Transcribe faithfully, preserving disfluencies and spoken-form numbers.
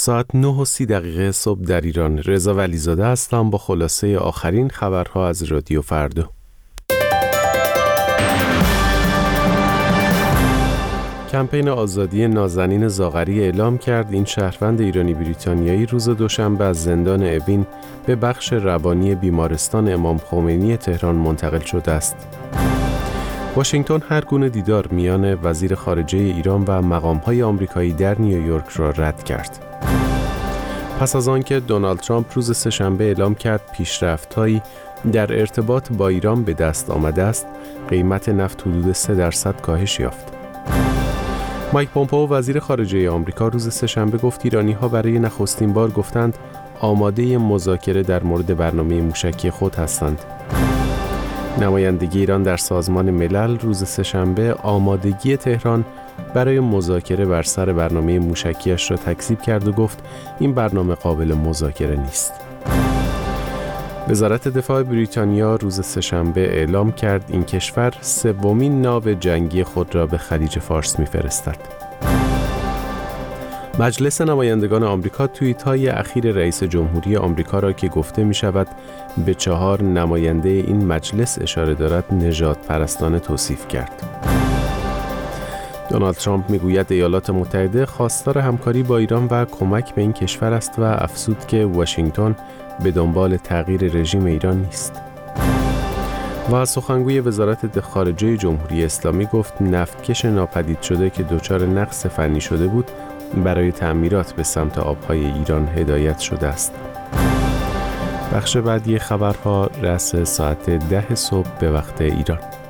ساعت نه و سی دقیقه صبح در ایران. رضا ولیزاده هستم با خلاصه آخرین خبرها از رادیو فردا. کمپین آزادی نازنین زاغری اعلام کرد این شهروند ایرانی بریتانیایی روز دوشنبه از زندان اوین به بخش روانی بیمارستان امام خمینی تهران منتقل شده است. واشنگتن هر گونه دیدار میان وزیر خارجه ایران و مقام‌های آمریکایی در نیویورک را رد کرد. پس از آنکه دونالد ترامپ روز سه‌شنبه اعلام کرد پیشرفت‌هایی در ارتباط با ایران به دست آمده است، قیمت نفت حدود سه درصد کاهش یافت. مایک پومپئو وزیر خارجه آمریکا روز سه‌شنبه گفت ایرانی‌ها برای نخستین بار گفتند آماده مذاکره در مورد برنامه موشکی خود هستند. نمایندگی ایران در سازمان ملل روز سه‌شنبه آمادگی تهران برای مذاکره بر سر برنامه موشکیش را تکذیب کرد و گفت این برنامه قابل مذاکره نیست. وزارت دفاع بریتانیا روز سه‌شنبه اعلام کرد این کشور سومین ناو جنگی خود را به خلیج فارس می‌فرستد. مجلس نمایندگان آمریکا توییت‌های اخیر رئیس جمهوری آمریکا را که گفته می‌شود به چهار نماینده این مجلس اشاره دارد نژاد پرستانه توصیف کرد. دونالد ترامپ میگوید ایالات متحده خواستار همکاری با ایران و کمک به این کشور است و افزود که واشنگتن به دنبال تغییر رژیم ایران نیست. و سخنگوی وزارت خارجه جمهوری اسلامی گفت نفتکش ناپدید شده که دچار نقص فنی شده بود برای تعمیرات به سمت آبهای ایران هدایت شده است. بخش بعدی خبرها رأس ساعت ده صبح به وقت ایران.